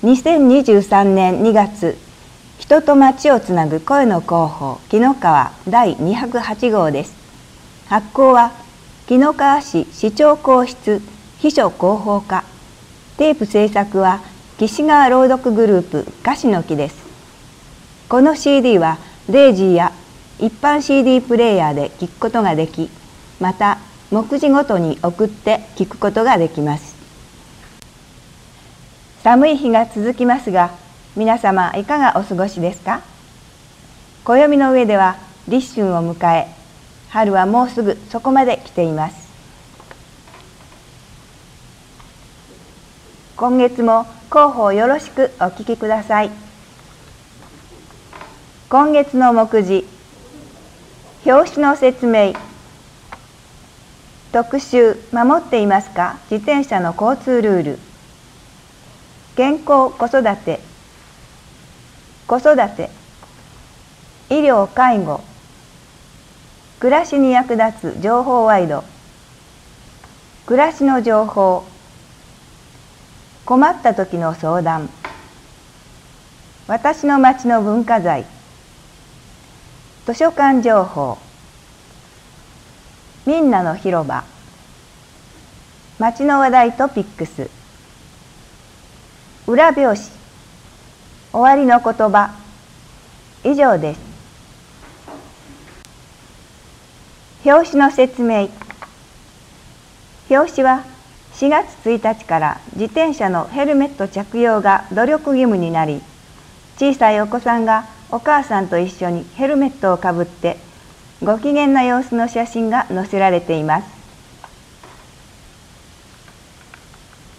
2023年2月、人と町をつなぐ声の広報紀の川第208号です。発行は紀の川市市長公室秘書広報課。テープ制作は岸川朗読グループ菓子の木です。この CD はデイジーや一般 CD プレイヤーで聴くことができ、また目次ごとに送って聴くことができます。寒い日が続きますが、皆様いかがお過ごしですか？暦の上では立春を迎え、春はもうすぐそこまで来ています。今月も広報よろしくお聞きください。今月の目次、表紙の説明、特集守っていますか？自転車の交通ルール、健康子育て、子育て、医療介護、暮らしに役立つ情報ワイド、暮らしの情報、困った時の相談、私の町の文化財、図書館情報、みんなの広場、町の話題トピックス、裏表紙、終わりの言葉、以上です。表紙の説明。表紙は4月1日から自転車のヘルメット着用が努力義務になり、小さいお子さんがお母さんと一緒にヘルメットをかぶってご機嫌な様子の写真が載せられています。